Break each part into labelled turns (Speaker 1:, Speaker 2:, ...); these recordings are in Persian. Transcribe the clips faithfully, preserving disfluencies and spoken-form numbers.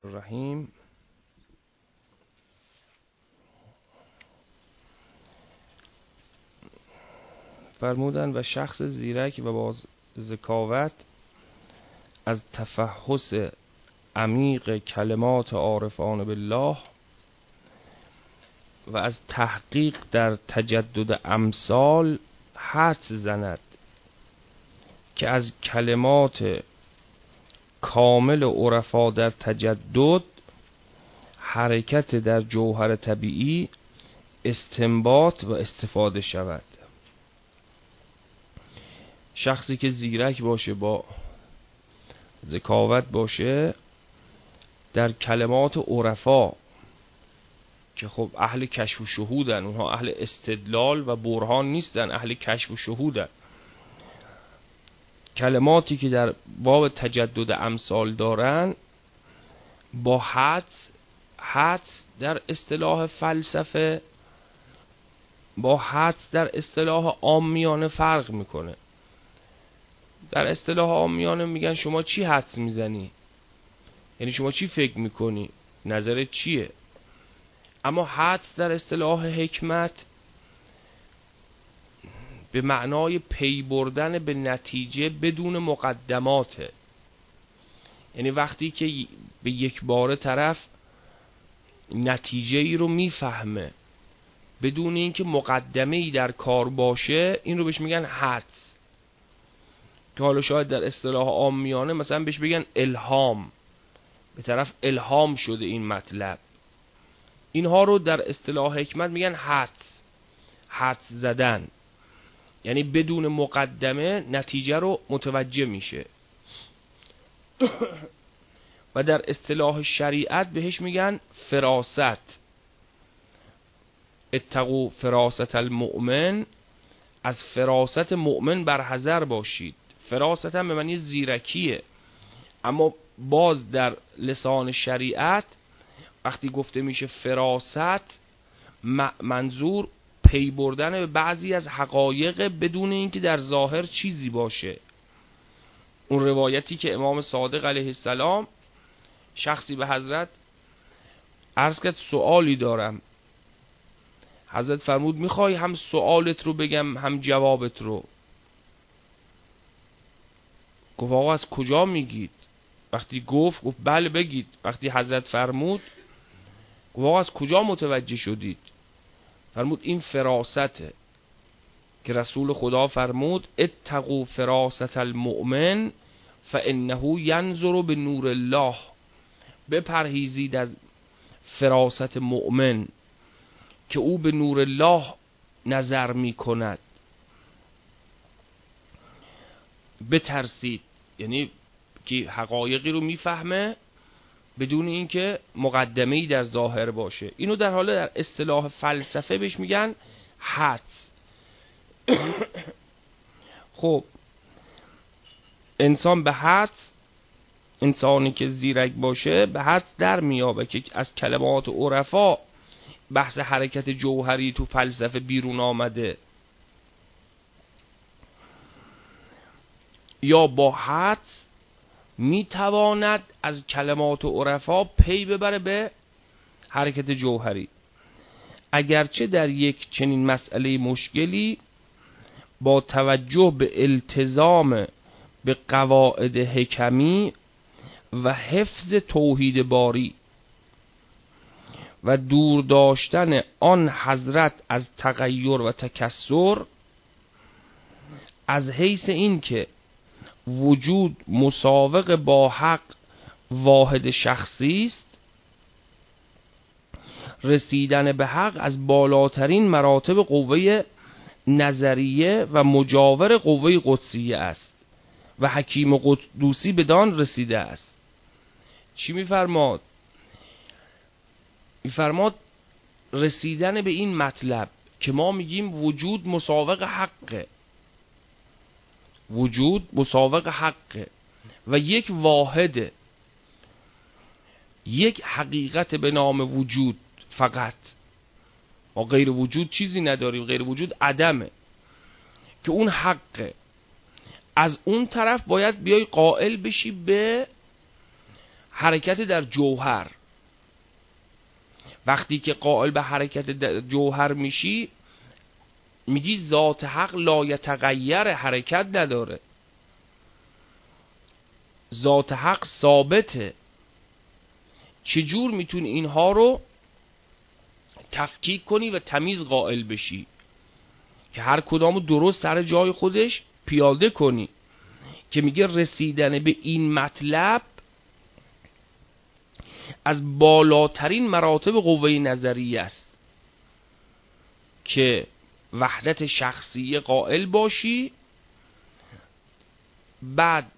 Speaker 1: الرحیم. فرمودن و شخص زیرک و با ذکاوت از تفحص عمیق کلمات عارفان بالله و از تحقیق در تجدد امثال حدس زند که از کلمات کامل عرفا در تجدد حرکت در جوهر طبیعی استنباط و استفاده شود. شخصی که زیرک باشه، با ذکاوت باشه در کلمات عرفا که خب اهل کشف و شهودن، اونها اهل استدلال و برهان نیستن، اهل کشف و شهودن. کلماتی که در باب تجدد امثال دارن با حدس حدس در اصطلاح فلسفه با حدس در اصطلاح عامیانه فرق میکنه. در اصطلاح عامیانه میگن شما چی حدس میزنی، یعنی شما چی فکر میکنی، نظرت چیه. اما حدس در اصطلاح حکمت به معنای پی بردن به نتیجه بدون مقدماته. یعنی وقتی که به یک باره طرف نتیجه ای رو میفهمه بدون اینکه مقدمه ای در کار باشه، این رو بهش میگن حدس. که حالا شاید در اصطلاح عامیانه مثلا بهش بگن الهام، به طرف الهام شده این مطلب. اینها رو در اصطلاح حکمت میگن حدس، حدس زدن، یعنی بدون مقدمه نتیجه رو متوجه میشه. و در اصطلاح شریعت بهش میگن فراست. اتقوا فراست المؤمن، از فراست مؤمن برحذر باشید. فراست هم به معنی زیرکیه، اما باز در لسان شریعت وقتی گفته میشه فراست، منظور پی بردن به بعضی از حقایق بدون اینکه در ظاهر چیزی باشه. اون روایتی که امام صادق علیه السلام شخصی به حضرت عرض کرد سوالی دارم، حضرت فرمود میخوای هم سوالت رو بگم هم جوابت رو؟ گفت آقا از کجا میگید؟ وقتی گفت گفت بله بگید. وقتی حضرت فرمود گفت آقا از کجا متوجه شدید؟ فرمود این فراسته که رسول خدا فرمود اتقوا فراست المؤمن فانه ینظر به نور الله. بپرهیزید از فراست مؤمن که او به نور الله نظر می کند. بترسید یعنی که حقایقی رو میفهمه بدون اینکه مقدمه‌ای در ظاهر باشه. اینو در حال در اصطلاح فلسفه بهش میگن حدس. خب انسان به حدس، انسانی که زیرک باشه به حدس در میابه که از کلمات عرفا بحث حرکت جوهری تو فلسفه بیرون آمده، یا با حدس میتواند از کلمات عرفا پی ببره به حرکت جوهری. اگرچه در یک چنین مسئله مشکلی با توجه به التزام به قواعد حکمی و حفظ توحید باری و دور داشتن آن حضرت از تغییر و تکثر، از حیث این که وجود مساوق با حق واحد شخصی است، رسیدن به حق از بالاترین مراتب قوه نظریه و مجاور قوه قدسیه است و حکیم قدوسی بدان رسیده است. چی میفرماد؟ میفرماد رسیدن به این مطلب که ما میگیم وجود مساوق حقه، وجود مساوق حقه و یک واحده، یک حقیقت به نام وجود فقط، ما غیر وجود چیزی نداریم، غیر وجود عدمه که اون حقه. از اون طرف باید بیای قائل بشی به حرکت در جوهر. وقتی که قائل به حرکت در جوهر میشی، میگی ذات حق لا یتغیر، حرکت نداره، ذات حق ثابته. چجور میتونی اینها رو تفکیک کنی و تمیز قائل بشی که هر کدامو درست سر جای خودش پیاده کنی؟ که میگه رسیدن به این مطلب از بالاترین مراتب قوه نظریه است که وحدت شخصی قائل باشی، بعد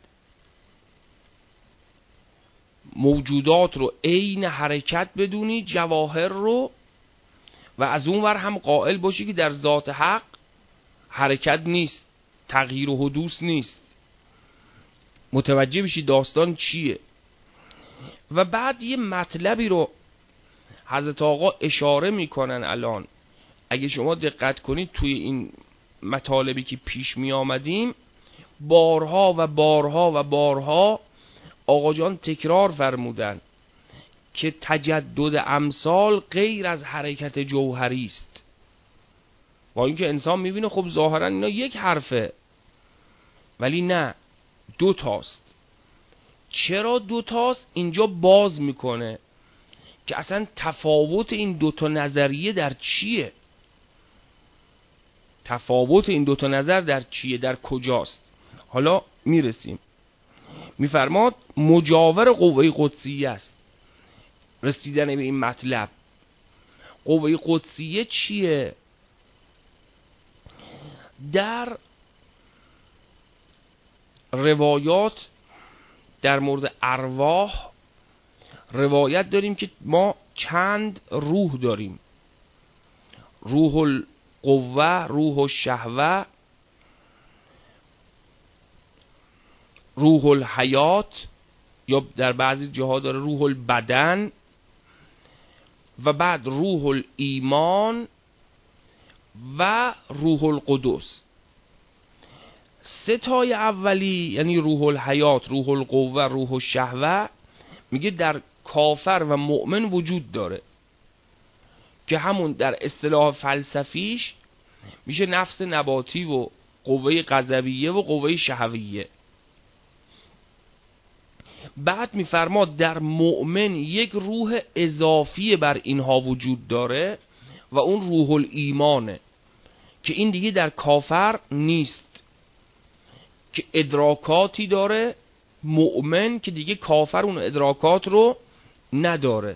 Speaker 1: موجودات رو عین حرکت بدونی، جواهر رو، و از اون ور هم قائل باشی که در ذات حق حرکت نیست، تغییر و حدوث نیست. متوجه بشی داستان چیه. و بعد یه مطلبی رو حضرت آقا اشاره میکنن. الان اگه شما دقت کنید توی این مطالبی که پیش می آمدیم، بارها و بارها و بارها آقا جان تکرار فرمودن که تجدد امثال غیر از حرکت جوهری است. با اینکه انسان میبینه خب ظاهرا اینا یک حرفه، ولی نه، دو تاست. چرا دو تاست؟ اینجا باز میکنه که اصلا تفاوت این دوتا نظریه در چیه، تفاوت این دوتا نظر در چیه، در کجاست. حالا میرسیم. میفرماد مجاور قوه قدسیه است. رسیدن به این مطلب، قوه قدسیه چیه؟ در روایات در مورد ارواح روایت داریم که ما چند روح داریم: روح القوه، روح الشهوه، روح الحیات، یا در بعضی جاها داره روح البدن، و بعد روح الایمان و روح القدس. سه تای اولی یعنی روح الحیات، روح القوه، روح الشهوه، میگه در کافر و مؤمن وجود داره، که همون در اصطلاح فلسفیش میشه نفس نباتی و قوه غضبیه و قوه شهویه. بعد میفرماد در مؤمن یک روح اضافی بر اینها وجود داره و اون روح الایمانه، که این دیگه در کافر نیست، که ادراکاتی داره مؤمن که دیگه کافر اون ادراکات رو نداره.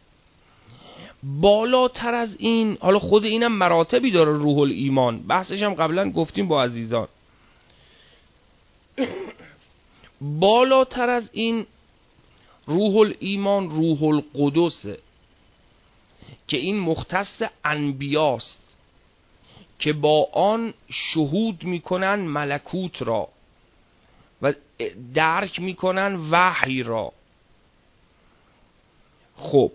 Speaker 1: بالاتر از این، حالا خود اینم مراتبی داره روح الایمان، بحثش هم قبلا گفتیم با عزیزان. بالاتر از این روح الایمان روح القدسه، که این مختص انبیاست که با آن شهود میکنن ملکوت را و درک میکنن وحی را. خب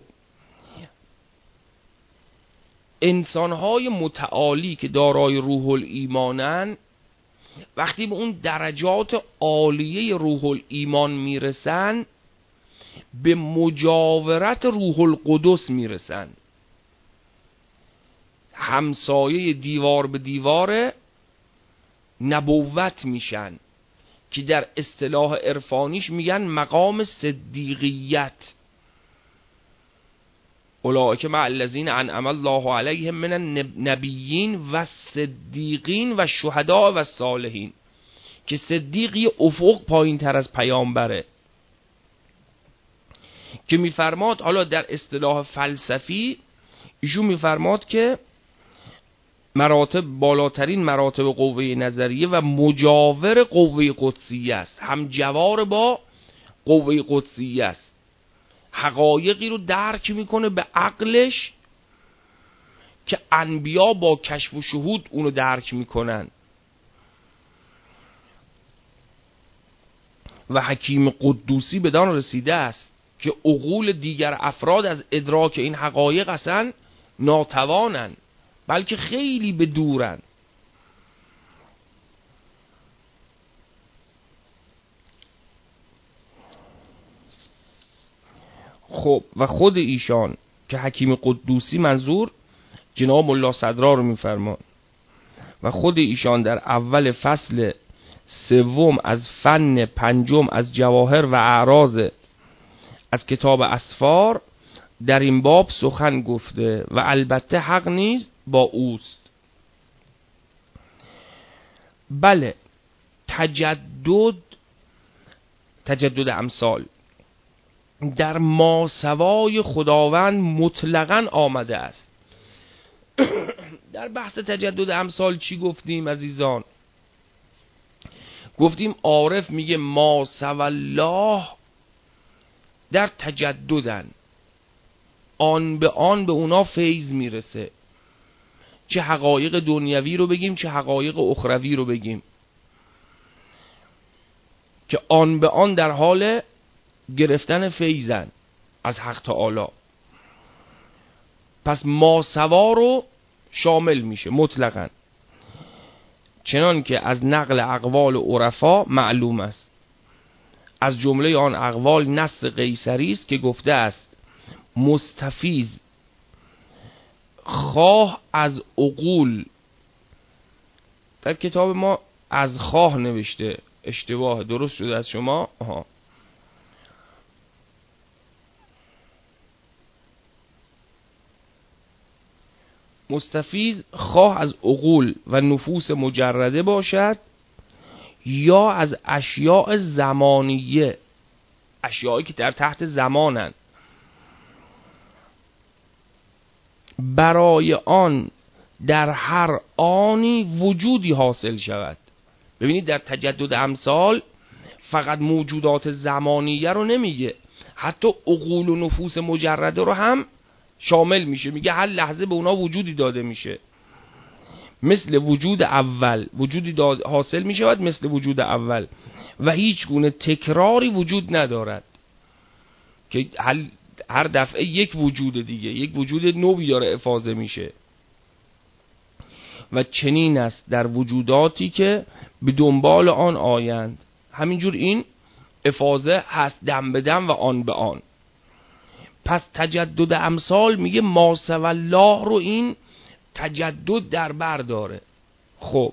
Speaker 1: انسانهای متعالی که دارای روح الایمانن، وقتی به اون درجات عالیه روح الایمان میرسن، به مجاورت روح القدس میرسن، همسایه دیوار به دیوار نبوت میشن، که در اصطلاح عرفانیش میگن مقام صدیقیت. اولئک مع الذین انعم الله علیهم من النبیین و صدیقین و شهداء و صالحین، که صدیقی افق پایین تر از پیامبره. که میفرماد حالا در اصطلاح فلسفی ایشون میفرماد که مراتب بالاترین مراتب قوه نظریه و مجاور قوه قدسیه است، هم جوار با قوه قدسیه است، حقایقی رو درک میکنه به عقلش که انبیا با کشف و شهود اونو درک میکنن. و حکیم قدوسی بدان رسیده است که عقول دیگر افراد از ادراک این حقایق اصلا ناتوانن، بلکه خیلی به دورن. خب و خود ایشان که حکیم قدوسی منظور جناب ملا صدرا رو میفرمان و خود ایشان در اول فصل سوم از فن پنجم از جواهر و اعراض از کتاب اسفار در این باب سخن گفته و البته حق نیست با اوست. بله، تجدد تجدد امثال در ماسوای خداوند مطلقاً آمده است. در بحث تجدد امثال چی گفتیم عزیزان؟ گفتیم عارف میگه ماسوی الله در تجددن، آن به آن به اونا فیض میرسه، چه حقایق دنیوی رو بگیم چه حقایق اخروی رو بگیم، که آن به آن در حال گرفتن فیضن از حق تعالی. پس ماسوا رو شامل میشه مطلقاً، چنان که از نقل اقوال عرفا معلوم است. از جمله آن اقوال نص قیصری است که گفته است مستفیض خواه از عقول، در کتاب ما از خواه نوشته، اشتباه، درست شده از شما. آها. مستفیض خواه از عقول و نفوس مجرده باشد یا از اشیاء زمانیه، اشیایی که در تحت زمانند، برای آن در هر آنی وجودی حاصل شود. ببینید در تجدد امثال فقط موجودات زمانیه رو نمیگه، حتی عقول و نفوس مجرده رو هم شامل میشه، میگه هر لحظه به اونا وجودی داده میشه، مثل وجود اول وجودی داد حاصل میشود مثل وجود اول و هیچ گونه تکراری وجود ندارد، که هر دفعه یک وجود دیگه، یک وجود نوی داره افاضه میشه. و چنین است در وجوداتی که به دنبال آن آیند، همینجور این افاضه هست دم به دم و آن به آن. پس تجدد امثال میگه ماسوی الله رو این تجدد در بر داره. خب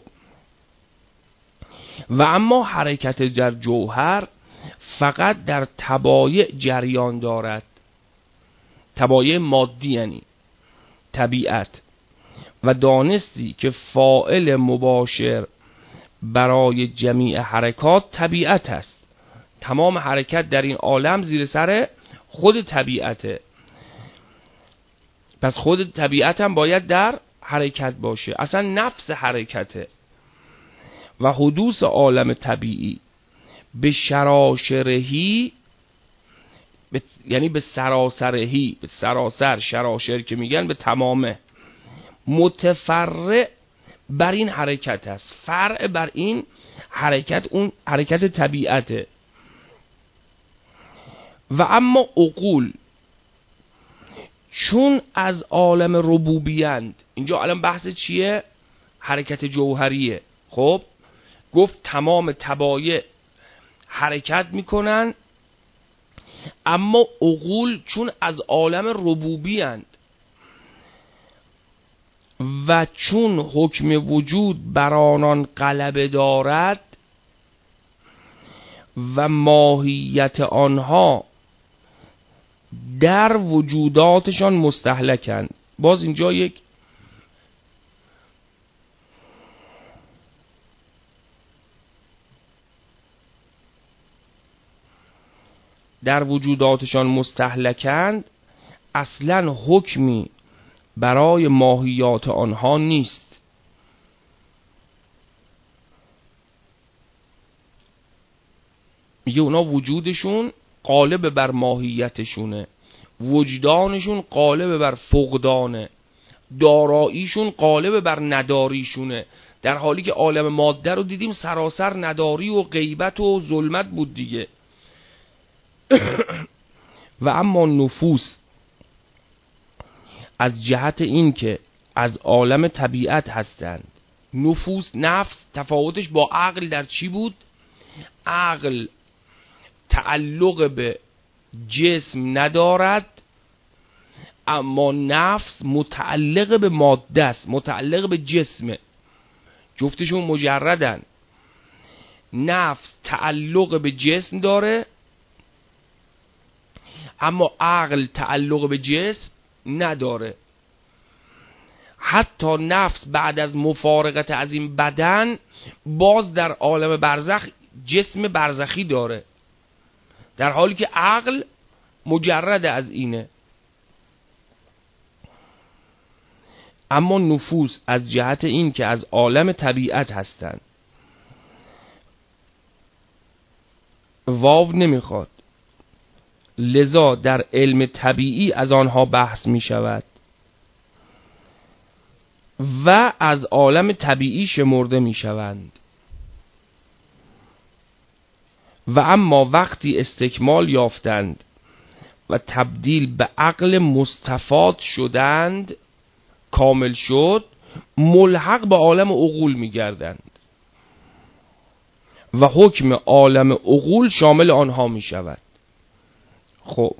Speaker 1: و اما حرکت در جوهر فقط در تبایع جریان دارد، تبایع مادی یعنی طبیعت، و دانستی که فاعل مباشر برای جمیع حرکات طبیعت است. تمام حرکت در این عالم زیر سر خود طبیعته، پس خود طبیعت هم باید در حرکت باشه، اصلا نفس حرکته. و حدوث عالم طبیعی به شراشرهی، یعنی به سراسرهی، به سراسر، شراشر که میگن به تمامه، متفرع بر این حرکت است، فرع بر این حرکت اون حرکت طبیعته. و اما عقول چون از عالم ربوبیند، اینجا الان بحث چیه؟ حرکت جوهریه. خب گفت تمام تبایع حرکت میکنن، اما عقول چون از عالم ربوبیند و چون حکم وجود بر آنان غلبه دارد و ماهیت آنها در وجوداتشان مستهلکند. باز اینجا یک در وجوداتشان مستهلکند اصلا حکمی برای ماهیات آنها نیست. میگه اونا وجودشون غالب بر ماهیتشونه، وجدانشون غالب بر فقدانه، داراییشون غالب بر نداریشونه، در حالی که عالم ماده رو دیدیم سراسر نداری و غیبت و ظلمت بود دیگه. و اما نفوس از جهت این که از عالم طبیعت هستند، نفوس، نفس تفاوتش با عقل در چی بود؟ عقل تعلق به جسم ندارد، اما نفس متعلق به ماده است، متعلق به جسمه، جفتشون مجردن. نفس تعلق به جسم داره اما عقل تعلق به جسم نداره. حتی نفس بعد از مفارقت از این بدن باز در عالم برزخ جسم برزخی داره، در حالی که عقل مجرد از اینه. اما نفوس از جهت این که از عالم طبیعت هستند واو نمیخواد، لذا در علم طبیعی از آنها بحث می شود و از عالم طبیعی شمرده می شوند. و اما وقتی استکمال یافتند و تبدیل به عقل مستفاد شدند، کامل شد، ملحق به عالم عقول می گردند و حکم عالم عقول شامل آنها می شود. خب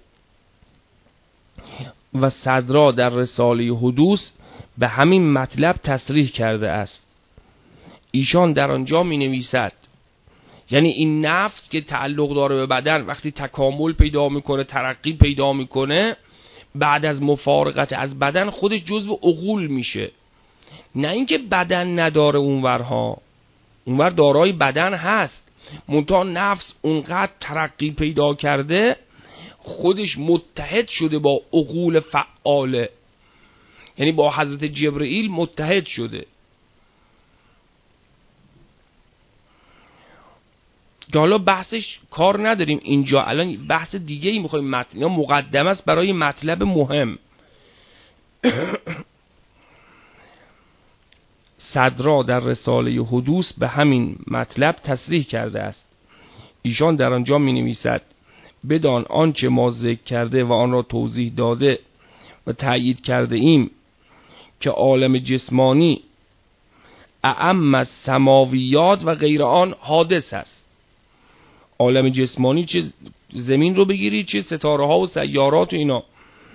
Speaker 1: و صدرا در رساله حدوث به همین مطلب تصریح کرده است. ایشان در آنجا می نویسد، یعنی این نفس که تعلق داره به بدن وقتی تکامل پیدا میکنه، ترقی پیدا میکنه، بعد از مفارقت از بدن خودش جزو عقول میشه. نه اینکه بدن نداره اونورها، اونور دارای بدن هست، منتها نفس اونقدر ترقی پیدا کرده خودش متحد شده با عقول فعاله، یعنی با حضرت جبرئیل متحد شده. که حالا بحثش کار نداریم اینجا، الان بحث دیگه ای میخوایم، متن مقدمه است برای مطلب مهم. صدرا در رساله حدوث به همین مطلب تصریح کرده است. ایشان در آنجا می نویسد بدان آنچه ما ذکر کرده و آن را توضیح داده و تأیید کرده ایم که عالم جسمانی اعم از سماویات و غیر آن حادث است. عالم جسمانی چه زمین رو بگیری، چه ستاره ها و سیارات و اینا،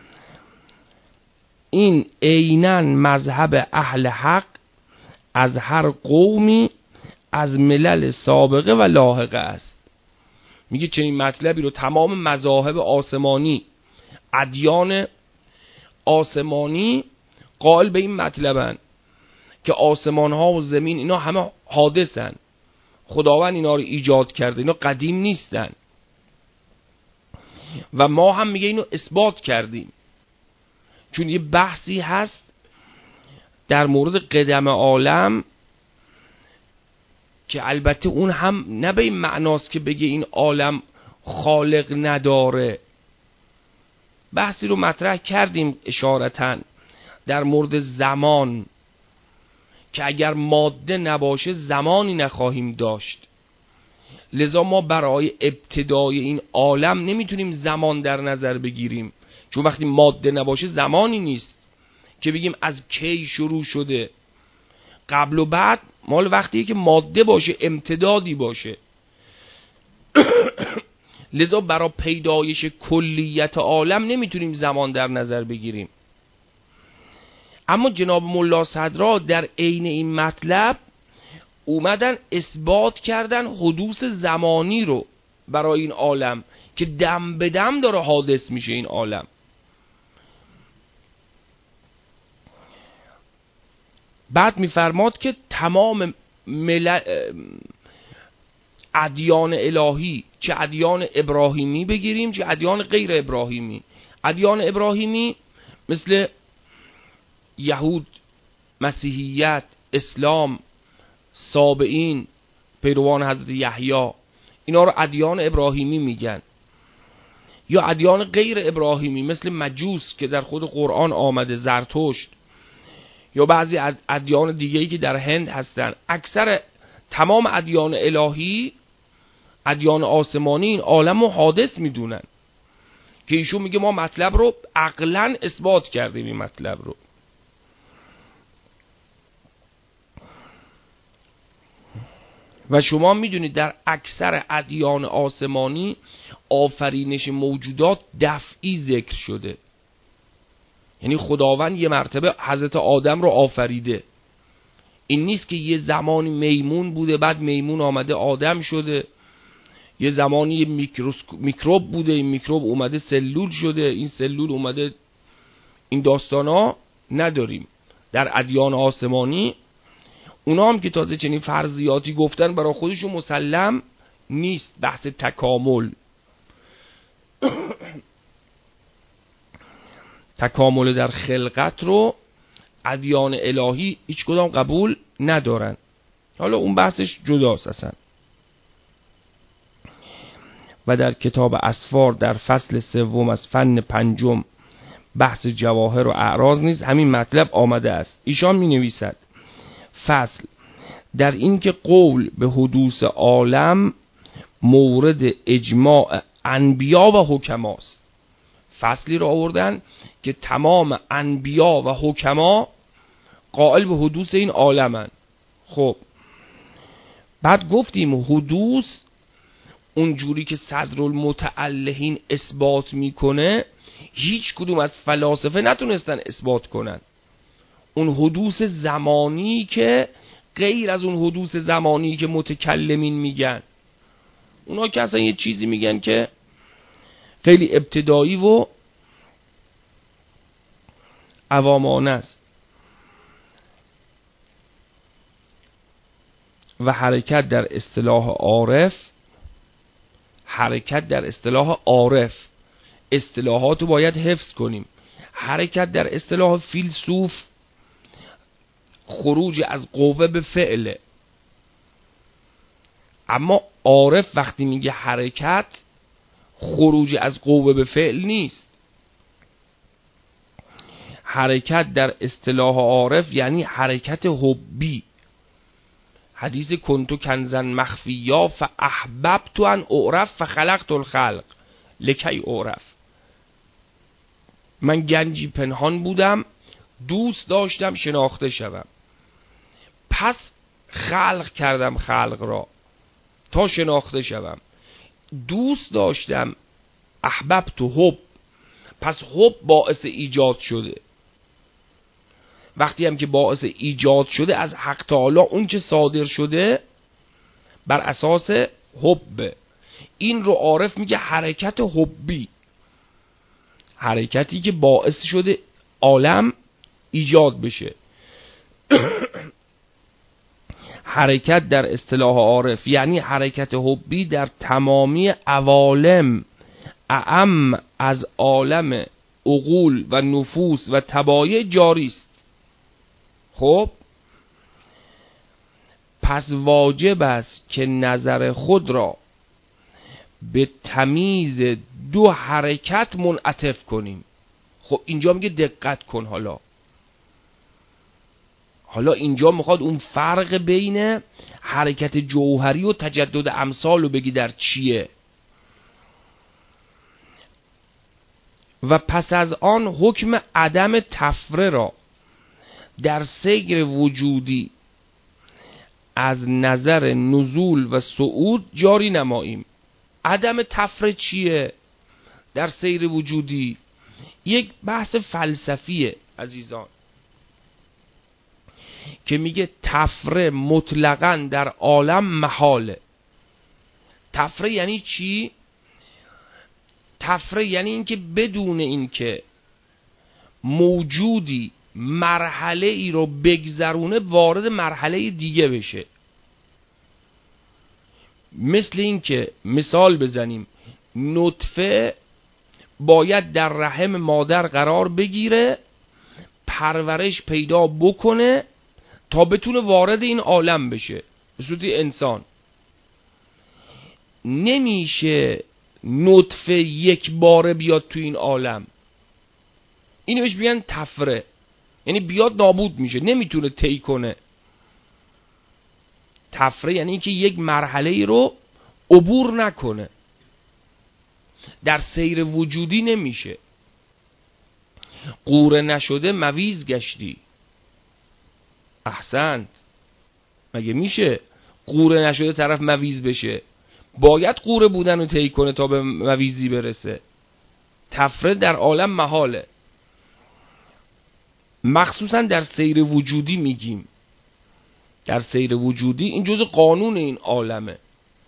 Speaker 1: این عیناً مذهب اهل حق از هر قومی از ملل سابقه و لاحقه است. میگه چنین مطلبی رو تمام مذاهب آسمانی، ادیان آسمانی قائل به این مطلبن که آسمان ها و زمین اینا همه حادثن، خداوند اینا رو ایجاد کرده، اینا قدیم نیستن. و ما هم میگه اینو اثبات کردیم، چون یه بحثی هست در مورد قدم عالم که البته اون هم نه به این معناست که بگه این عالم خالق نداره. بحثی رو مطرح کردیم اشارتاً در مورد زمان که اگر ماده نباشه زمانی نخواهیم داشت، لذا ما برای ابتدای این عالم نمیتونیم زمان در نظر بگیریم، چون وقتی ماده نباشه زمانی نیست که بگیم از کی شروع شده. قبل و بعد مال وقتیه که ماده باشه، امتدادی باشه. لذا برای پیدایش کلیت عالم نمیتونیم زمان در نظر بگیریم. اما جناب ملا صدرا در عین این مطلب اومدن اثبات کردن حدوث زمانی رو برای این عالم که دم به دم داره حادث میشه این عالم. بعد میفرماد که تمام مل... ادیان الهی، چه ادیان ابراهیمی بگیریم چه ادیان غیر ابراهیمی، ادیان ابراهیمی مثل یهود، مسیحیت، اسلام، سابعین، پیروان حضرت یحیی، اینا رو ادیان ابراهیمی میگن. یا ادیان غیر ابراهیمی مثل مجوس که در خود قرآن آمده، زرتشت، یا بعضی ادیان دیگه‌ای که در هند هستن. اکثر تمام ادیان الهی، ادیان آسمانی، این عالم رو حادث میدونن که ایشون میگه ما مطلب رو عقلاً اثبات کردیم. این مطلب رو و شما میدونید در اکثر ادیان آسمانی آفرینش موجودات دفعی ذکر شده. یعنی خداوند یه مرتبه حضرت آدم رو آفریده. این نیست که یه زمانی میمون بوده بعد میمون آمده آدم شده، یه زمانی یه میکروب بوده این میکروب اومده سلول شده، این سلول اومده. این داستانا نداریم در ادیان آسمانی. اونا هم که تازه چنین فرضیاتی گفتن برای خودشون مسلم نیست. بحث تکامل تکامل در خلقت رو ادیان الهی هیچ کدام قبول ندارن. حالا اون بحثش جداست اصلا. و در کتاب اسفار در فصل سوم از فن پنجم بحث جواهر و اعراض نیز همین مطلب آمده است. ایشان می نویسد فصل در این که قول به حدوث عالم مورد اجماع انبیا و حکماست. فصلی رو آوردن که تمام انبیا و حکما قائل به حدوث این عالمن. خب بعد گفتیم حدوث اون جوری که صدرالمتعلهین اثبات میکنه هیچ کدوم از فلاسفه نتونستن اثبات کنن. اون حدوث زمانی که غیر از اون حدوث زمانی که متکلمین میگن، اونا که اصلا یه چیزی میگن که خیلی ابتدایی و عوامانه است. و حرکت در اصطلاح عارف، حرکت در اصطلاح عارف، اصطلاحات رو باید حفظ کنیم. حرکت در اصطلاح فیلسوف خروج از قوه به فعله. اما عارف وقتی میگه حرکت خروج از قوه به فعل نیست. حرکت در اصطلاح عارف یعنی حرکت حبی. حدیث کنتو کنزن مخفیا فاحببت ان اعرف فخلقت الخلق لکی اعرف. من گنجی پنهان بودم دوست داشتم شناخته شوم، پس خلق کردم خلق را تا شناخته شوم. دوست داشتم احببت حب، پس حب باعث ایجاد شده. وقتی هم که باعث ایجاد شده از حق تعالی اون چه صادر شده بر اساس حب. این رو عارف میگه حرکت حبی، حرکتی که باعث شده عالم ایجاد بشه. حرکت در اصطلاح عارف یعنی حرکت حبی در تمامی عوالم، اعم از عالم عقول و نفوس و طبایع جاری است. خب پس واجب است که نظر خود را به تمیز دو حرکت منعطف کنیم. خب اینجا میگه دقت کن. حالا حالا اینجا میخواد اون فرق بین حرکت جوهری و تجدد امثال رو بگی در چیه. و پس از آن حکم عدم تفره را در سیر وجودی از نظر نزول و صعود جاری نماییم. عدم تفره چیه در سیر وجودی؟ یک بحث فلسفیه عزیزان که میگه تفره مطلقاً در عالم محاله. تفره یعنی چی؟ تفره یعنی اینکه بدون اینکه موجودی مرحله ای رو بگذرونه وارد مرحله دیگه بشه. مثل اینکه مثال بزنیم نطفه باید در رحم مادر قرار بگیره، پرورش پیدا بکنه تا بتونه وارد این عالم بشه به صورت انسان. نمیشه نطفه یک باره بیاد تو این عالم. اینو بهش میگن تفره، یعنی بیاد نابود میشه، نمیتونه طی کنه. تفره یعنی اینکه یک مرحله ای رو عبور نکنه. در سیر وجودی نمیشه. قوره نشده مویز گشتی. احسنت. مگه میشه قوره نشده طرف مویز بشه؟ باید قوره بودن رو طی کنه تا به مویزی برسه. تفره در عالم محاله، مخصوصا در سیر وجودی میگیم. در سیر وجودی این جزء قانون این عالمه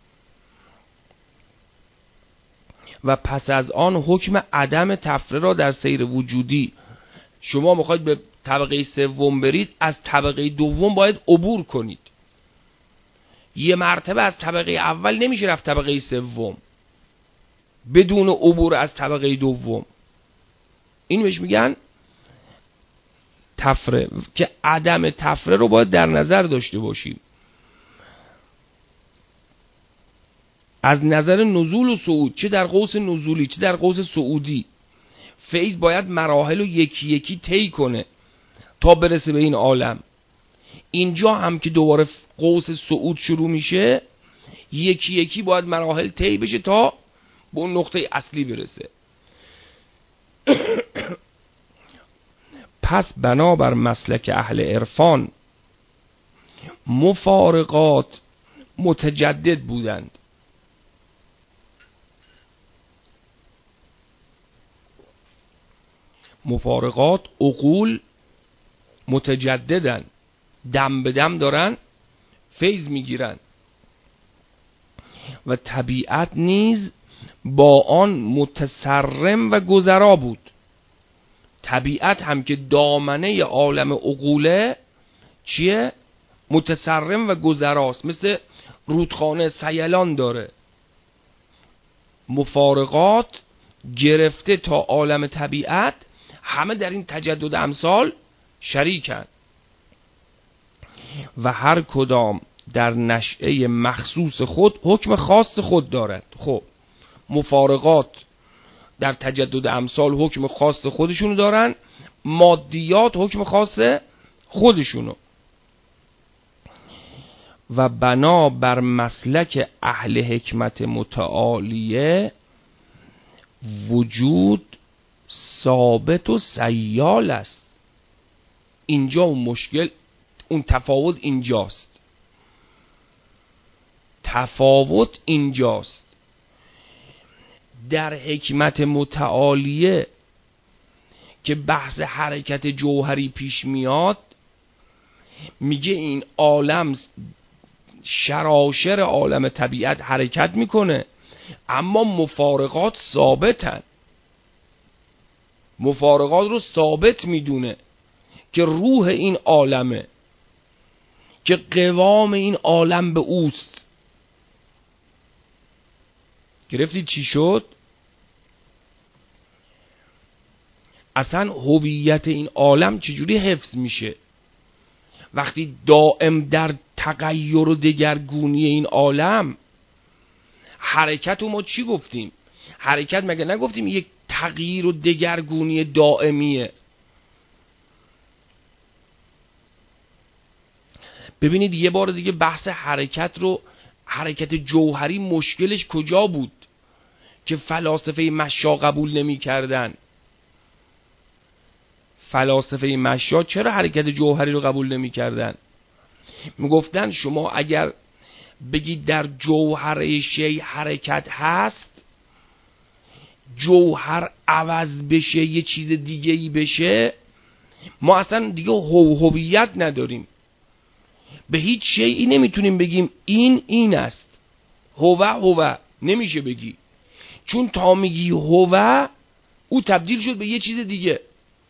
Speaker 1: و پس از آن حکم عدم تفره را در سیر وجودی، شما میخواید به طبقه سوم برید، از طبقه دوم باید عبور کنید. یه مرتبه از طبقه اول نمیشه رفت طبقه سوم بدون عبور از طبقه دوم. این بهش میگن تفره، که عدم تفره رو باید در نظر داشته باشیم. از نظر نزول و صعود، چه در قوس نزولی چه در قوس صعودی، فیض باید مراحل رو یکی یکی طی کنه تا برسه به این عالم. اینجا هم که دوباره قوس صعود شروع میشه، یکی یکی باید مراحل طی بشه تا به اون نقطه اصلی برسه. پس بنابر مسلک اهل عرفان مفارقات متجدد بودند. مفارقات عقول متجددن، دم به دم دارن فیض میگیرن و طبیعت نیز با آن متسرم و گذرا بود. طبیعت هم که دامنه عالم عقوله چیه؟ متسرم و گذراست، مثل رودخانه سیلان داره. مفارقات گرفته تا عالم طبیعت همه در این تجدد امثال شریکن و هر کدام در نشأه مخصوص خود حکم خاص خود دارد. خب مفارقات در تجدد امثال حکم خاص خودشونو دارن، مادیات حکم خاص خودشونو. و بنا بر مسلک اهل حکمت متعالیه وجود ثابت و سیال است. اینجا اون مشکل، اون تفاوت اینجاست. تفاوت اینجاست. در حکمت متعالیه که بحث حرکت جوهری پیش میاد، میگه این عالم، شراشر عالم طبیعت حرکت میکنه اما مفارقات ثابتن. مفارقات رو ثابت میدونه که روح این عالمه، که قوام این عالم به اوست. گرفتید چی شد؟ اصلا هویت این عالم چجوری حفظ میشه؟ وقتی دائم در تغییر و دگرگونی این عالم. حرکت رو ما چی گفتیم؟ حرکت مگه نگفتیم یک تغییر و دگرگونی دائمیه؟ ببینید یه بار دیگه بحث حرکت رو، حرکت جوهری مشکلش کجا بود که فلاسفه مشا قبول نمی کردن؟ فلاسفه مشا چرا حرکت جوهری رو قبول نمی کردن؟ می گفتن شما اگر بگید در جوهر شی حرکت هست، جوهر عوض بشه یه چیز دیگه ای بشه، ما اصلا دیگه هویت نداریم. به هیچ شیئی نمیتونیم بگیم این این است. هوه هوه نمیشه بگی، چون تا میگی هوه او تبدیل شد به یه چیز دیگه.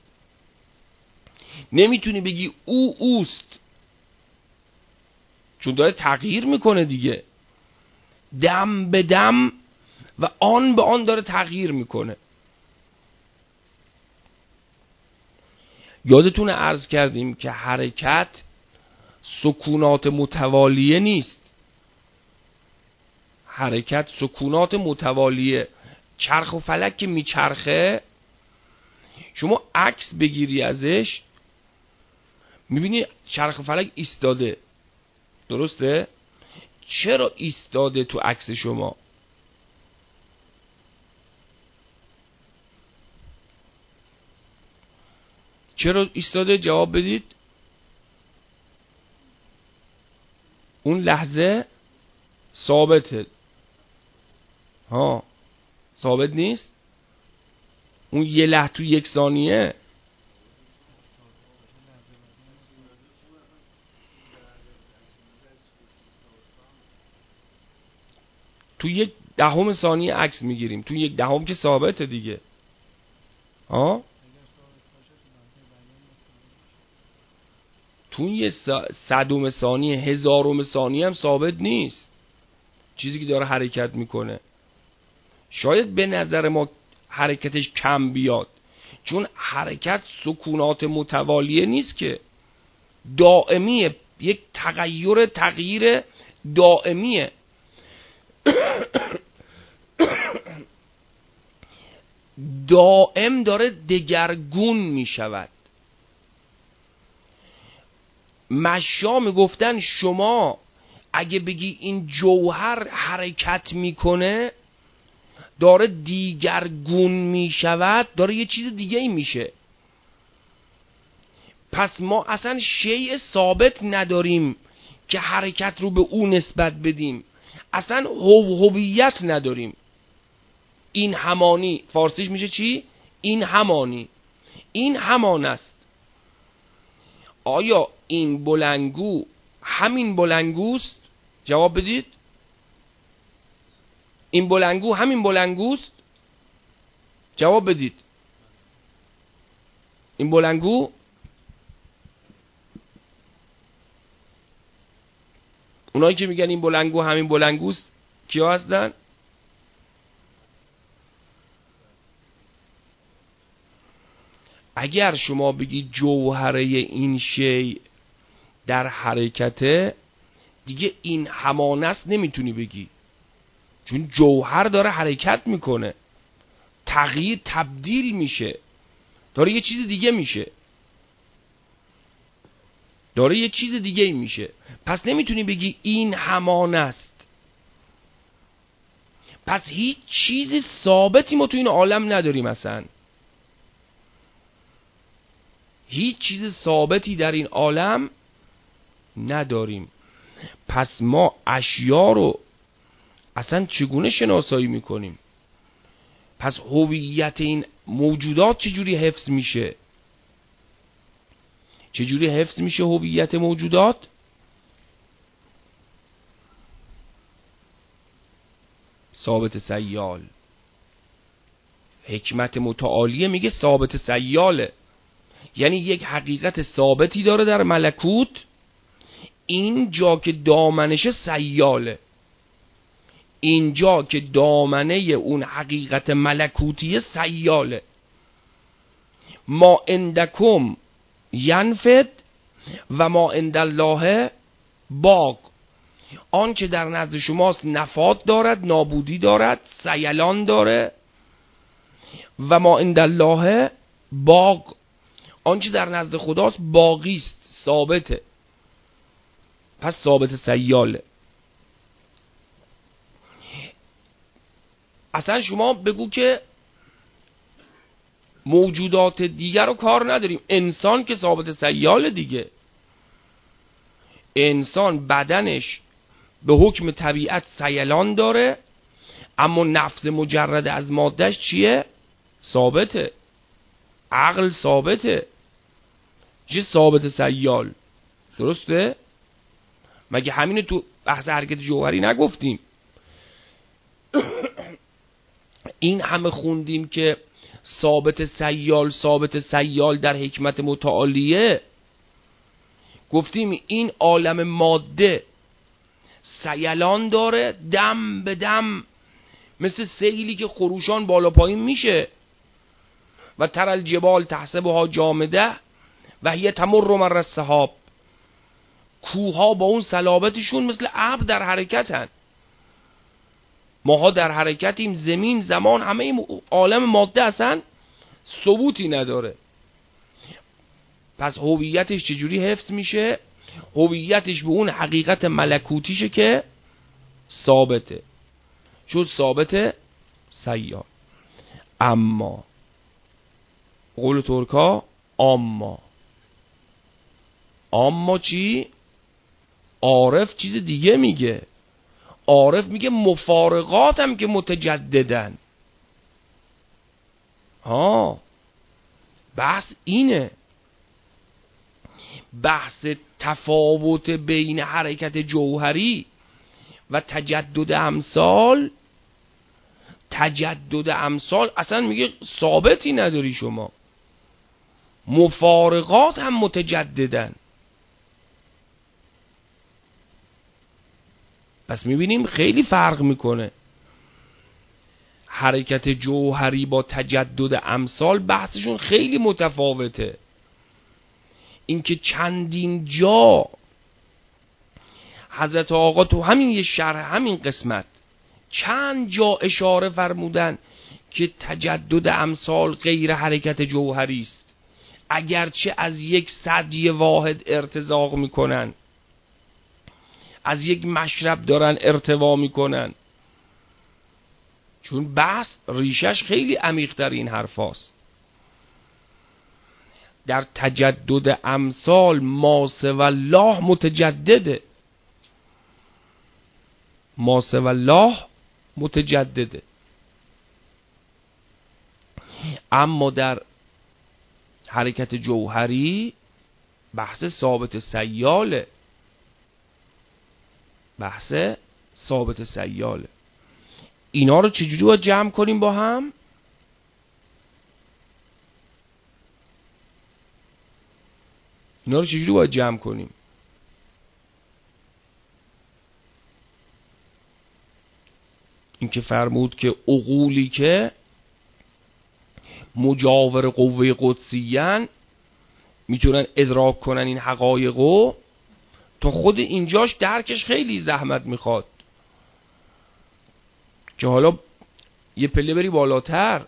Speaker 1: نمیتونی بگی او اوست، چون داره تغییر میکنه دیگه. دم به دم و آن به آن داره تغییر میکنه. یادتونه عرض کردیم که حرکت سکونات متوالیه نیست. حرکت سکونات متوالیه. چرخ و فلک که میچرخه، شما عکس بگیری ازش میبینی چرخ و فلک ایستاده، درسته؟ چرا ایستاده تو عکس شما؟ چرا ایستاده؟ جواب بدید. اون لحظه ثابته، ها ثابت نیست. اون یه لحظه تو یک ثانیه تو یک دهم ثانیه عکس میگیریم، تو یک دهم که ثابته دیگه. ها تو یه صدم ثانیه هزارم ثانیه هم ثابت نیست چیزی که داره حرکت میکنه. شاید به نظر ما حرکتش کم بیاد چون حرکت سکونات متوالیه نیست که، دائمیه، یک تغییر تغییر دائمیه. دائم داره دگرگون می شود. مشا می گفتن شما اگه بگی این جوهر حرکت میکنه داره دیگرگون می شود، داره یه چیز دیگه ای میشه. پس ما اصلا شیء ثابت نداریم که حرکت رو به اون نسبت بدیم، اصلا هویت نداریم. این همانی فارسیش میشه چی؟ این همانی، این همان است. آیا این بلنگو همین بلنگوست؟ جواب بدید. این بلنگو همین بلنگوست؟ جواب بدید. این بلنگو اونایی که میگن این بلنگو همین بلنگوست کیا هستن؟ اگر شما بگی جوهره این شی در حرکته دیگه این همان است نمیتونی بگی، چون جوهر داره حرکت میکنه، تغییر تبدیل میشه، داره یه چیز دیگه میشه، داره یه چیز دیگه میشه. پس نمیتونی بگی این همان است. پس هیچ چیز ثابتی ما تو این عالم نداریم، اصلا هیچ چیز ثابتی در این عالم نداریم. پس ما اشیا رو اصلا چگونه شناسایی میکنیم؟ پس هویت این موجودات چجوری حفظ میشه؟ چجوری حفظ میشه هویت موجودات؟ ثابت سیال. حکمت متعالیه میگه ثابت سیاله، یعنی یک حقیقت ثابتی داره در ملکوت، اینجا که دامنش سیاله، اینجا که دامنه اون حقیقت ملکوتی سیاله. ما عندکم ینفد و ما عند الله باق. آنچه در نزد شماست نفاد دارد، نابودی دارد، سیلان داره. و ما عند الله باق، آنچه در نزد خداست باقی است، ثابته. پس ثابت سیاله. اصلا شما بگو که موجودات دیگر رو کار نداریم، انسان که ثابت سیاله دیگه. انسان بدنش به حکم طبیعت سیلان داره، اما نفس مجرد از مادهش چیه؟ ثابته. عقل ثابته، چیه ثابت سیال. درسته؟ مگه همینه تو بحث حرکت جوهری نگفتیم؟ این همه خوندیم که ثابت سیال ثابت سیال در حکمت متعالیه. گفتیم این عالم ماده سیلان داره، دم به دم، مثل سیلی که خروشان بالا پایین میشه. و تر الجبال تحسبها جامده و هی تمر مر السحاب. کوها با اون صلابتشون مثل ابر در حرکتن. ماها در حرکتیم، زمین، زمان، همه این عالم ماده اصلا ثبوتی نداره. پس هویتش چجوری حفظ میشه؟ هویتش به اون حقیقت ملکوتیشه که ثابته، چون ثابته سیال. اما قول ترکا اما اما چی؟ عارف چیز دیگه میگه. عارف میگه مفارقات هم که متجددن. ها بحث اینه، بحث تفاوت بین حرکت جوهری و تجدد امثال. تجدد امثال اصلا میگه ثابتی نداری شما، مفارقات هم متجددن. پس میبینیم خیلی فرق میکنه حرکت جوهری با تجدد امثال، بحثشون خیلی متفاوته. اینکه چندین جا حضرت آقا تو همین یه شرح همین قسمت چند جا اشاره فرمودن که تجدد امثال غیر حرکت جوهری است، اگرچه از یک ثدی واحد ارتزاق میکنن، از یک مشرب دارن ارتوا میکنن. چون بحث ریشش خیلی عمیق‌تر این حرفاست. در تجدد امثال ما سوی الله متجدده، ما سوی الله متجدده. اما در حرکت جوهری بحث ثابت سیاله، بحث ثابت سیاله. اینا رو چجوری باید جمع کنیم با هم؟ اینا رو چجوری باید جمع کنیم؟ این که فرمود که عقولی که مجاور قوه قدسیان میتونن ادراک کنن این حقایقو، تا خود اینجاش درکش خیلی زحمت میخواد که حالا یه پله بری بالاتر.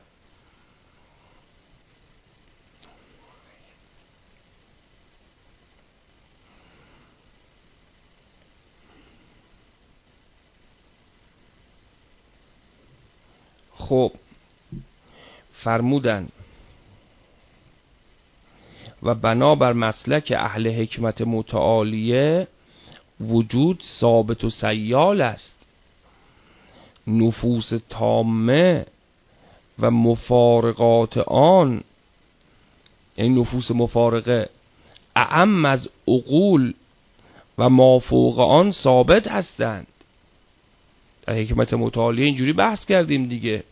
Speaker 1: خب فرمودن و بنابر مسلک اهل حکمت متعالیه وجود ثابت و سیال است، نفوس تامه و مفارقات آن، یعنی نفوس مفارقه اعم از عقول و مافوق آن ثابت هستند. در حکمت متعالیه اینجوری بحث کردیم دیگه.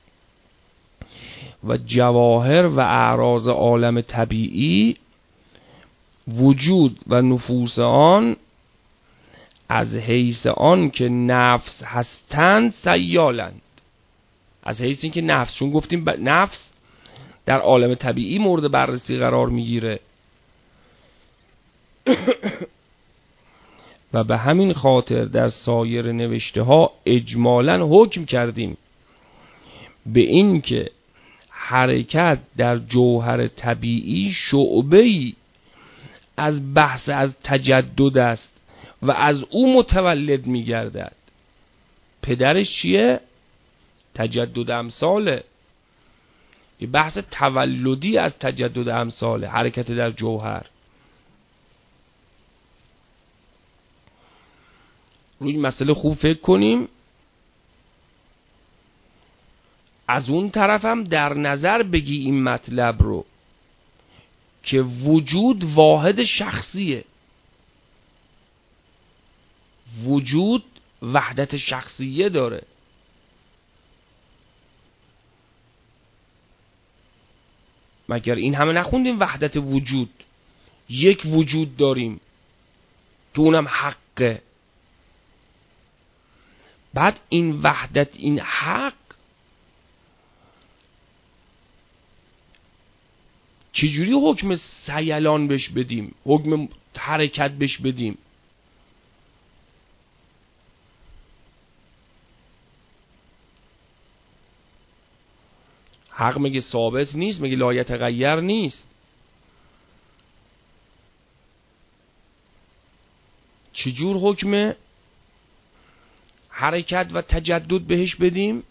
Speaker 1: و جواهر و اعراض عالم طبیعی وجود و نفوس آن از حیث آن که نفس هستند سیالند. از حیث این که نفس، چون گفتیم نفس در عالم طبیعی مورد بررسی قرار میگیره و به همین خاطر در سایر نوشته ها اجمالاً حکم کردیم به این که حرکت در جوهر طبیعی شعبه‌ای از بحث از تجدد است و از او متولد می‌گردد. پدرش چیه؟ تجدد امثاله. یه بحث تولدی از تجدد امثاله، حرکت در جوهر. روی این مسئله خوب فکر کنیم. از اون طرف هم در نظر بگی این مطلب رو که وجود واحد شخصیه، وجود وحدت شخصیه داره. مگر این همه نخوندیم وحدت وجود؟ یک وجود داریم که اونم حقه. بعد این وحدت، این حق، چجوری حکم سیلان بش بدیم، حکم حرکت بش بدیم؟ حق مگه ثابت نیست؟ مگه لا یتغیر نیست؟ چجور حکم حرکت و تجدد بهش بدیم؟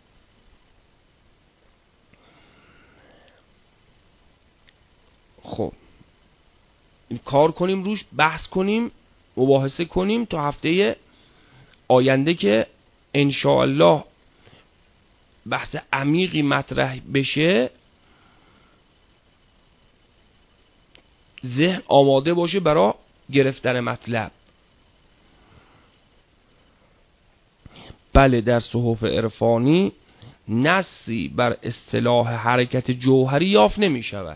Speaker 1: خب این کار کنیم، روش بحث کنیم، مباحثه کنیم تا هفته آینده که انشاءالله بحث عمیقی مطرح بشه، ذهن آماده باشه برای گرفتن مطلب. بله، در صحف عرفانی نصی بر اصطلاح حرکت جوهری یافت نمی شود،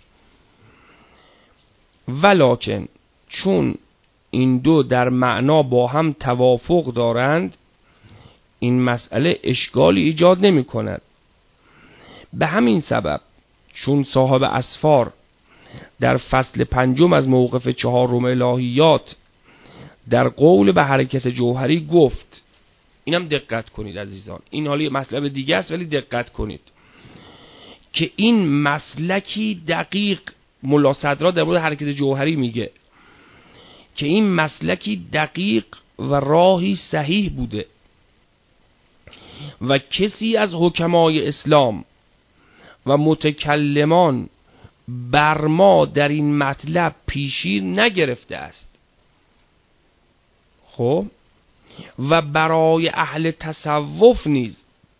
Speaker 1: ولکن چون این دو در معنا با هم توافق دارند این مسئله اشکالی ایجاد نمی کند. به همین سبب چون صاحب اسفار در فصل پنجم از موقف چهارم الهیات در قول به حرکت جوهری گفت، اینم دقت کنید عزیزان، این حالی مطلب دیگه است ولی دقت کنید که این مسلکی دقیق ملا صدرا در مورد حرکت جوهری میگه که این مسلکی دقیق و راهی صحیح بوده و کسی از حکمای اسلام و متکلمان بر ما در این مطلب پیشی نگرفته است. خب و برای اهل تصوف نیز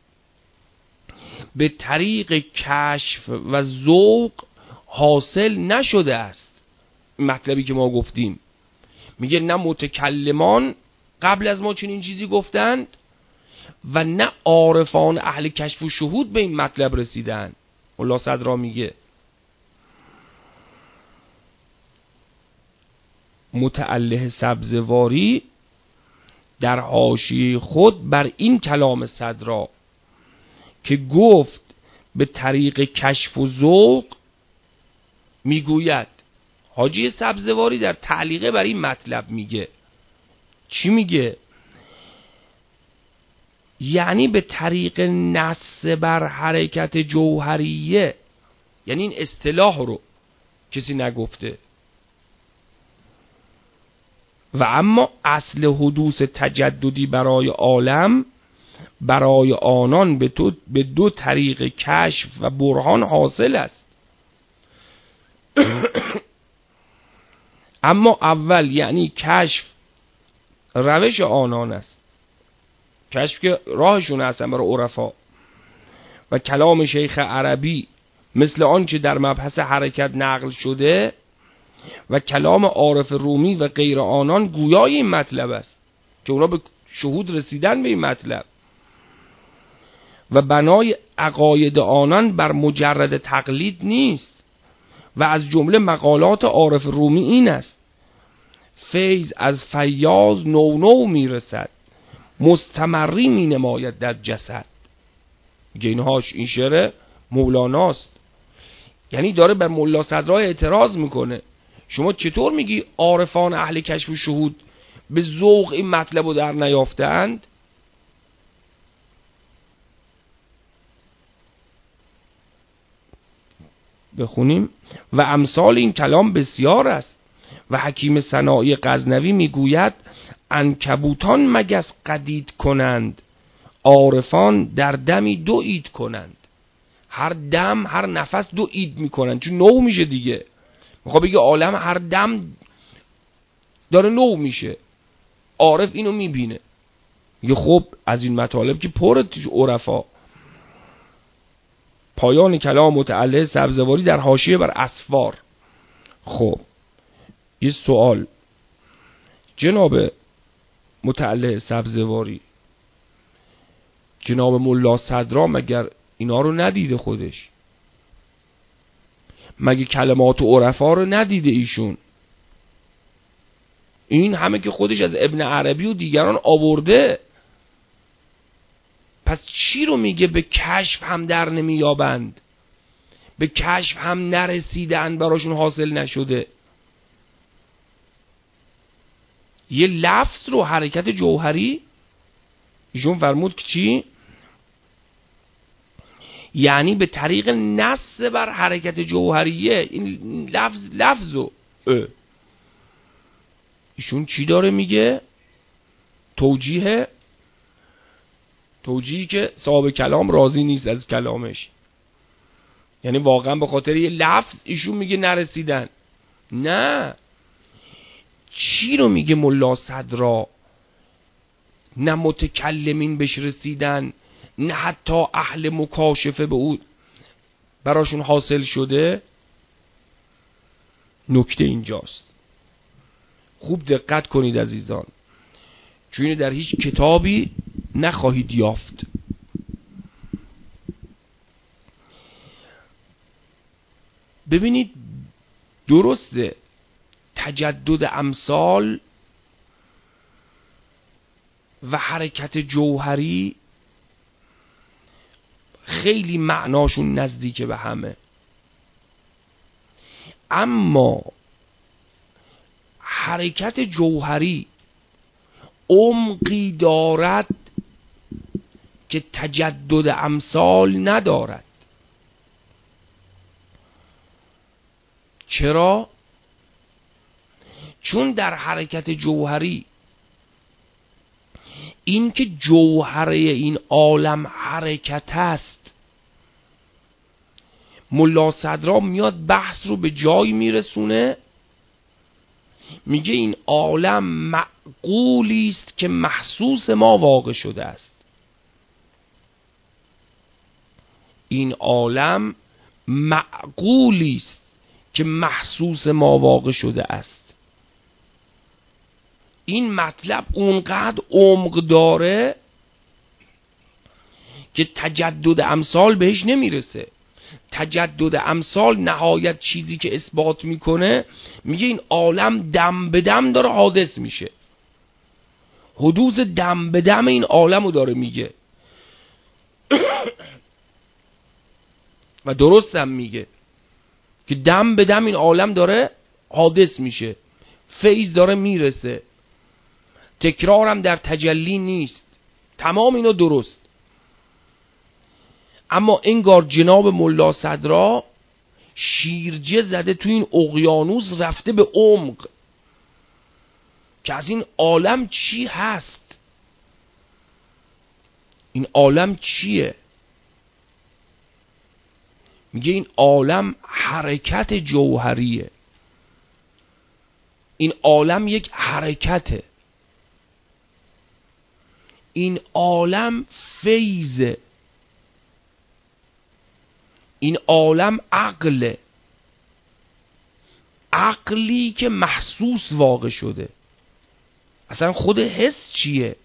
Speaker 1: به طریق کشف و ذوق حاصل نشده است. مطلبی که ما گفتیم میگه نه متکلمان قبل از ما چنین چیزی گفتند و نه عارفان اهل کشف و شهود به این مطلب رسیدن. ملا صدرا میگه متعله سبزواری در حاشیه خود بر این کلام صدرا که گفت به طریق کشف و ذوق میگوید، حاجی سبزواری در تعلیقه بر این مطلب میگه چی میگه؟ یعنی به طریق نص بر حرکت جوهریه، یعنی این اصطلاح رو کسی نگفته. و اما اصل حدوث تجددی برای عالم برای آنان به, تو به دو طریق کشف و برهان حاصل است. اما اول یعنی کشف روش آنان است، کشف که راهشون هستن برای عرفا، و کلام شیخ عربی مثل آنچه در مبحث حرکت نقل شده و کلام عارف رومی و غیر آنان گویای این مطلب است که اونا به شهود رسیدن به این مطلب و بنای عقاید آنان بر مجرد تقلید نیست. و از جمله مقالات عارف رومی این است: فیض از فیاض نو نو میرسد، مستمری می نماید در جسد. اینهاش این شعر مولاناست، یعنی داره بر ملا صدرا اعتراض میکنه. شما چطور میگی عارفان اهل کشف و شهود به ذوق این مطلب رو در نیافتند؟ بخونیم: و امثال این کلام بسیار است و حکیم سنایی غزنوی میگوید عنکبوتان مگس قدید کنند، عارفان در دمی دو عید کنند. هر دم هر نفس دو عید میکنند، چون نو میشه دیگه. میخواد بگه عالم هر دم داره نو میشه. عارف اینو میبینه، میگه خب از این مطالب که پر توش عرفا. پایان کلام متعله سبزواری در حاشیه بر اسفار. خب یه سوال، جناب متعله سبزواری، جناب ملا صدرا مگر اینا رو ندیده خودش؟ مگه کلمات و عرفا رو ندیده ایشون؟ این همه که خودش از ابن عربی و دیگران آورده، پس چی رو میگه به کشف هم در نمیابند، به کشف هم نرسیدن، براشون حاصل نشده؟ یه لفظ رو حرکت جوهری ایشون فرمود که چی؟ یعنی به طریق نص بر حرکت جوهریه. این لفظ لفظو ایشون چی داره میگه؟ توجیه توجیهی که صاحب کلام راضی نیست از کلامش، یعنی واقعا به خاطر یه لفظ ایشون میگه نرسیدن. نه، چی رو میگه ملا صدرا؟ نه متکلمین بهش رسیدن، نه حتی اهل مکاشفه به او براشون حاصل شده. نکته اینجاست، خوب دقت کنید عزیزان، چون اینو در هیچ کتابی نخواهید یافت. ببینید درسته تجدد امثال و حرکت جوهری خیلی معناشون نزدیک به همه، اما حرکت جوهری عمقی دارد که تجدد امثال ندارد. چرا؟ چون در حرکت جوهری این که جوهره این عالم حرکت است، ملا صدرا میاد بحث رو به جای میرسونه، میگه این عالم معقولی است که محسوس ما واقع شده است. این عالم معقولی است که محسوس ما واقع شده است. این مطلب اونقدر عمق داره که تجدد امثال بهش نمیرسه. تجدد امثال نهایت چیزی که اثبات میکنه، میگه این عالم دم به دم داره حادث میشه، حدوث دم به دم این عالم رو داره میگه و درست هم میگه که دم به دم این عالم داره حادث میشه، فیض داره میرسه، تکرار هم در تجلی نیست، تمام اینا درست. اما انگار جناب ملا صدرا شیرجه زده تو این اقیانوس، رفته به عمق که از این عالم چی هست، این عالم چیه. میگه این عالم حرکت جوهریه، این عالم یک حرکته، این عالم فیضه، این عالم عقله، عقلی که محسوس واقع شده. اصلا خود حس چیه؟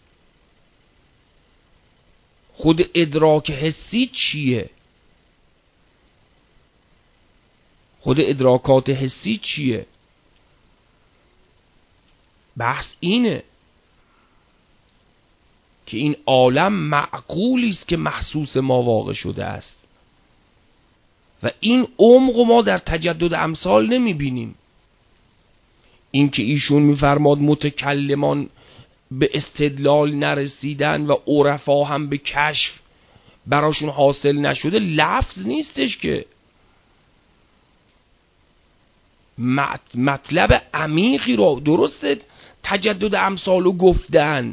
Speaker 1: خود ادراک حسی چیه؟ خود ادراکات حسی چیه؟ بحث اینه که این عالم معقولی است که محسوس ما واقع شده است و این عمق ما در تجدد امثال نمیبینیم. این که ایشون میفرماد متکلمان به استدلال نرسیدن و عرفا هم به کشف براشون حاصل نشده، لفظ نیستش که، مطلب عمیقی رو درسته تجدد امثال رو گفتن،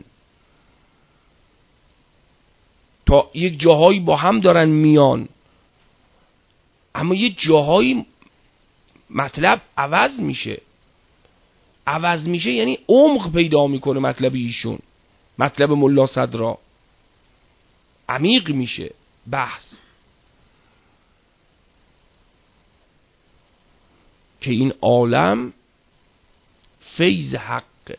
Speaker 1: تا یک جاهایی با هم دارن میان، اما یه جاهایی مطلب عوض میشه. عوض میشه یعنی عمق پیدا میکنه مطلب ایشون، مطلب ملا صدرا عمیق میشه بحث، که این عالم فیض حقه،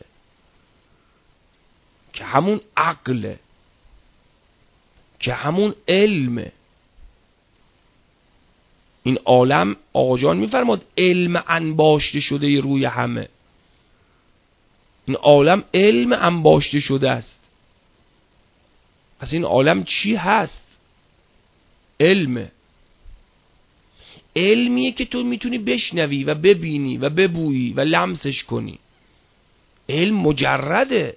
Speaker 1: که همون عقله، که همون علمه. این عالم آقا جان میفرماد علم انباشته شده روی همه، این عالم علم انباشته شده است. پس این عالم چی هست؟ علمه. علمیه که تو میتونی بشنوی و ببینی و ببویی و لمسش کنی. علم مجرده،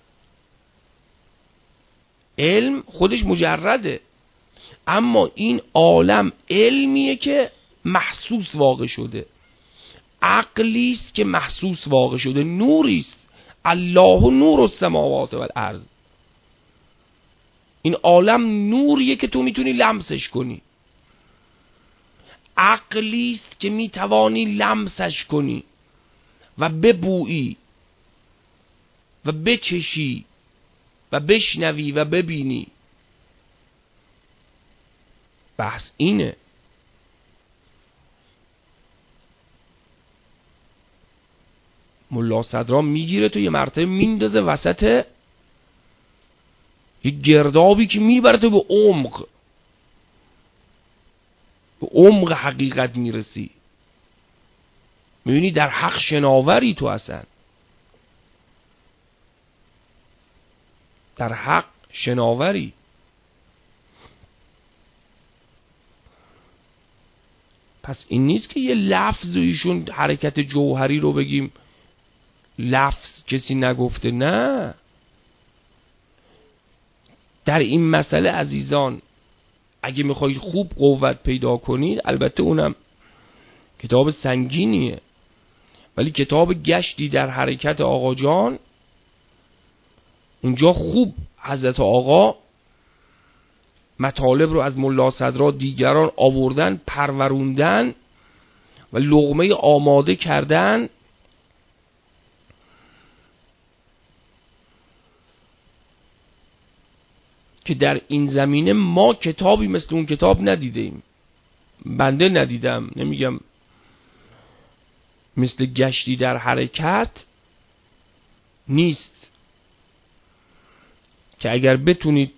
Speaker 1: علم خودش مجرده، اما این عالم علمیه که محسوس واقع شده، عقلیست که محسوس واقع شده، نوریست. الله نور السماوات و الارض. این عالم نوریه که تو میتونی لمسش کنی، عقلیست که میتوانی لمسش کنی و ببویی و بچشی و بشنوی و ببینی. بحث اینه. ملا صدرا میگیره تو یه مرتبه میندازه وسط یه گردابی که میبره تو به عمق، به عمق حقیقت میرسی. میبینی در حق شناوری تو اصلا، در حق شناوری. پس این نیست که یه لفظ و ایشون حرکت جوهری رو بگیم لفظ کسی نگفته. نه، در این مسئله عزیزان اگه میخواید خوب قوت پیدا کنید، البته اونم کتاب سنگینیه، ولی کتاب گشتی در حرکت آقا جان، اونجا خوب حضرت آقا مطالب رو از ملا صدرا دیگران آوردن، پروروندن و لقمه آماده کردن که در این زمینه ما کتابی مثل اون کتاب ندیدیم. بنده ندیدم، نمیگم مثل گشتی در حرکت نیست، که اگر بتونید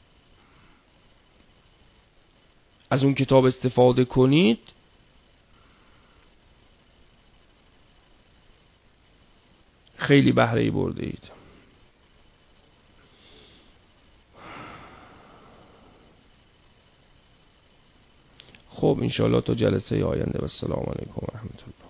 Speaker 1: از اون کتاب استفاده کنید خیلی بهره برده اید. خب انشاءالله تا جلسه آینده و السلام علیکم و رحمت الله.